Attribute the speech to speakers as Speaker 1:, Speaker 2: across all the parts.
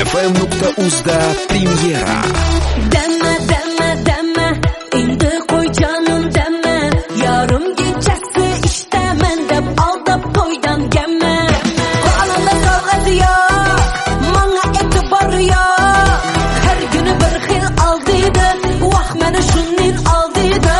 Speaker 1: Muz.uz'da premyera.
Speaker 2: Dama dama dama endi qo'y jonim dama yarim kechasi ishdaman deb aldab qo'ydan gamma qo'limda sovg'asi yo'q menga e'tibor yo'q har kuni bir xil oldida vaqt mana shunday oldida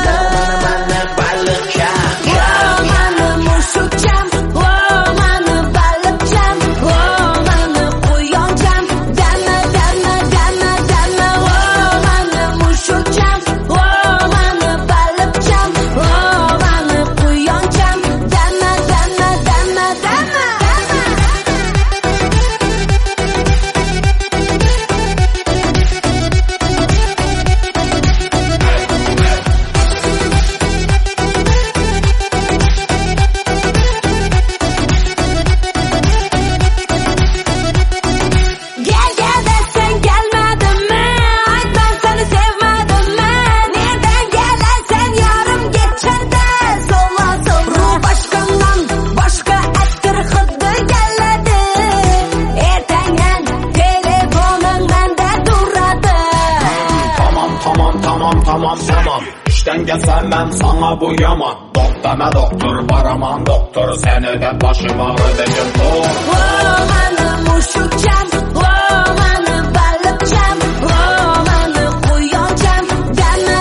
Speaker 3: Tamam işten gelsem ben sana bu yaman deme doktor baraman doktor seni de başım ağrıdıcım dur
Speaker 2: Manı muşukcam manı balıkcam manı kuyoncam deme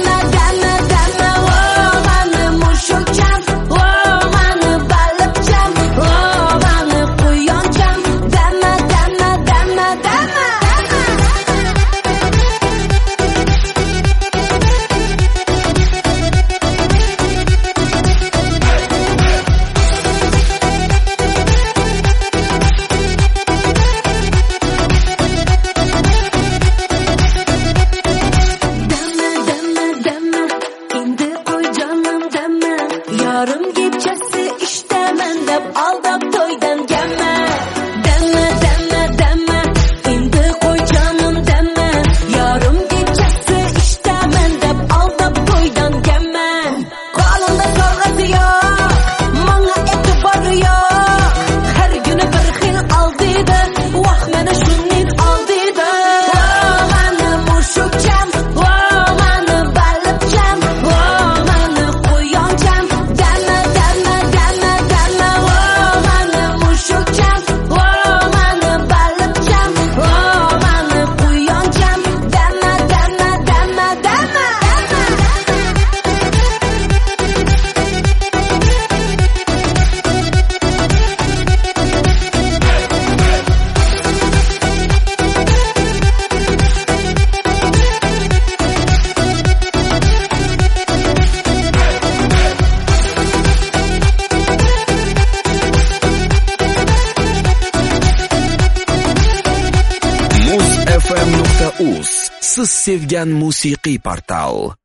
Speaker 2: manı muşukcam manı balıkcam manı kuyoncam deme yarım gecesi iştemen deb aldab to'ydan gamma dema endi qo'y jonim dema yarım gecesi iştemen deb aldab to'ydan gamma qo'limda sovg'asi yo'q menga e'tibor yo'q har kuni bir xil oldida vaqt mana shunday oldida mani mushukjam mani baliqjam mani quyoncam
Speaker 1: Muz.uz siz sevgan musiqiy portal.